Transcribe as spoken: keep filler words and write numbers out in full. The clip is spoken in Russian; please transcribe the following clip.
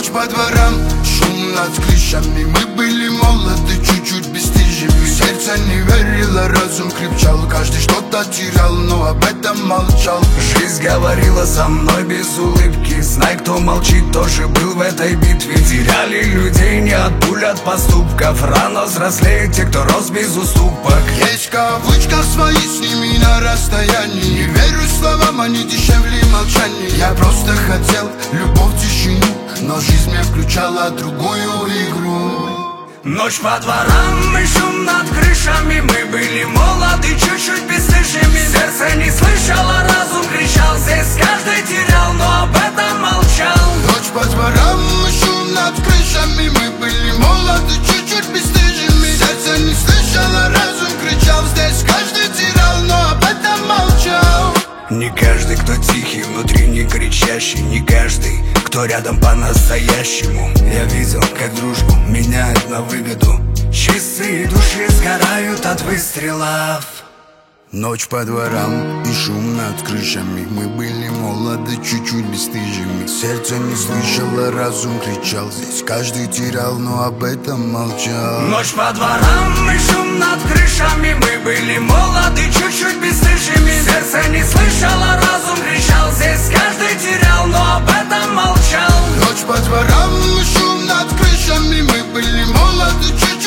Ночь по дворам, шум над крышами. Мы были молоды, чуть-чуть бесстыжими. Сердце не верило, разум крепчал. Каждый что-то терял, но об этом молчал. Жизнь говорила со мной без улыбки. Знай, кто молчит, тоже был в этой битве. Теряли людей не от пуль, от поступков. Рано взрослеют те, кто рос без уступок. Есть кавычка свои, с ними на расстоянии. Не верю словам, они дешевле молчания. Я просто хотел любовь, тишину, но жизнь мне включала другую игру. Ночь по дворам и шум над крышами. Мы были молоды, чуть-чуть бесстыжими. Сердце не слышало, разум кричал. Здесь каждый терял, но об этом молчал. Ночь по дворам и шум над крышами. Мы были молоды, чуть-чуть бесстыжими. Сердце не слышало, разум кричал. Здесь каждый терял, но об этом молчал. Не каждый, кто тихий, внутри не кричащий. Не каждый, кто рядом по-настоящему. Я видел, как дружбу меняют на выгоду. Чистые души сгорают от выстрелов. Ночь по дворам и шум над крышами. Мы были молоды, чуть-чуть бесстыжими. Сердце не слышало, разум кричал. Здесь каждый терял, но об этом молчал. Ночь по дворам и шум над крышами. Мы были молоды, чуть-чуть бесстыжими. Сердце не слышало, разум кричал. Здесь каждый терял, но об этом молчал. Ночь по дворам и шум над крышами. Мы были молоды, чуть-чуть